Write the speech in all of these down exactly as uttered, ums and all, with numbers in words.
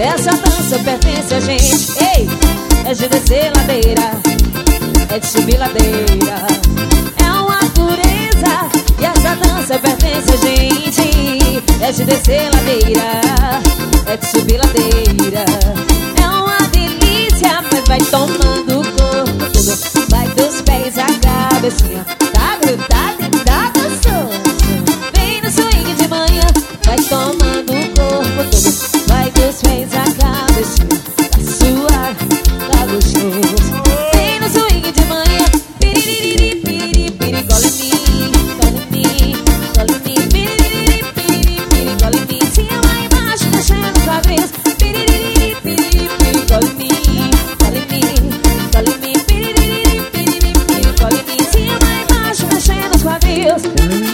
Essa dança pertence a gente. Ei, é de descer ladeira, é de subir ladeira, é uma pureza. E essa dança pertence a gente. É de descer ladeira, é de subir ladeira, é uma delícia. Mas vai tomando o corpo todo, vai dos pés à cabecinha. Tá grudado e tá gostoso. Vem no swing de manhã, vai tomando o corpo todo, vai dos pés à cabecinha. Tá suave, tá gostoso. Vem no swing de manhã, piriri, piriri, piriri, cola em mim, cola em mim, cola em mim, piriri, piriri, piriri, cola em mim. Cima e embaixo, mexendo os quadris, piriri, piriri, piriri, cola em mim, cola em mim, cola em mim, piriri, piriri, piriri, cola em mim. Cima e embaixo, mexendo os quadris.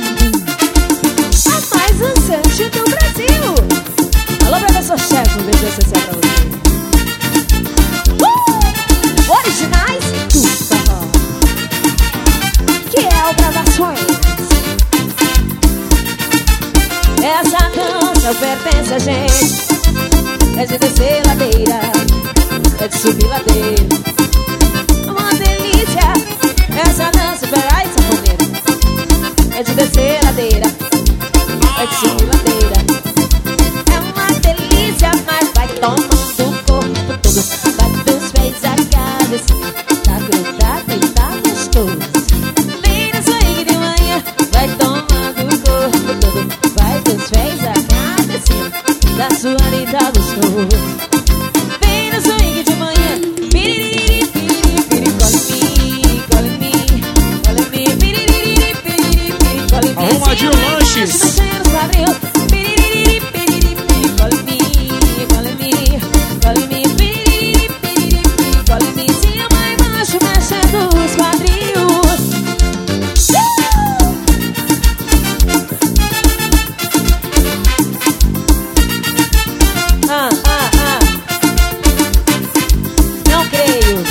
A mais dançante do Brasil. Alô, professor chefe, um beijo especial pra você. Uh! Originais do forró, que é o Gravações. Essa dança pertence a gente. É de descer ladeira, é de subir ladeira, uma delícia. Essa dança, peraí, sanfoneiro, é de descer ladeira, é de subir ladeira, é uma delícia. Mas vai tomando o corpo todo, vai dos pés à cabeça. Tá grudado e tá gostoso. Vem no swing de manhã, vai tomando o corpo todo, vai dos pés à cabeça. Tá suando e tá gostoso. Vem no swing de manhã, piriri, piriri, piriri, cola em mim, cola em mim, cola em mim, piriri, piriri, piriri, cola em mim. Arrumadinho Lanches. Piriri, piriri, piriri, cola em mim, cola em mim, cola em mim, piriri, piriri, piriri, cola em mim. Cima e embaixo, mexendo os quadris. Ah, ah, ah. Não creio.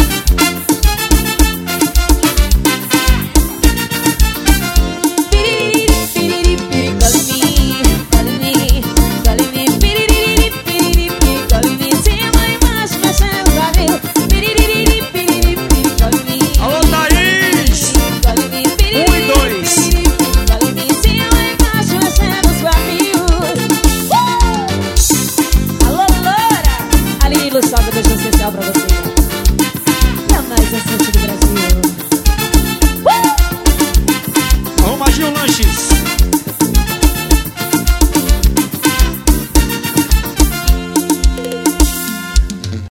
Piriri, piriri, piriri, cola em mim, cola em mim, cola em mim, piriri, piriri, piriri, cola em mim. Cima e embaixo, mexendo os quadris. Piriri, piriri, piriri, cola em mim. Alô, Thaís. Cola em mim, piriri, Um e dois. piriri, cola em mim. Cima e embaixo, mexendo os quadris. Uh! Alô, Loura! Ali, Luçoca, beijo especial pra você.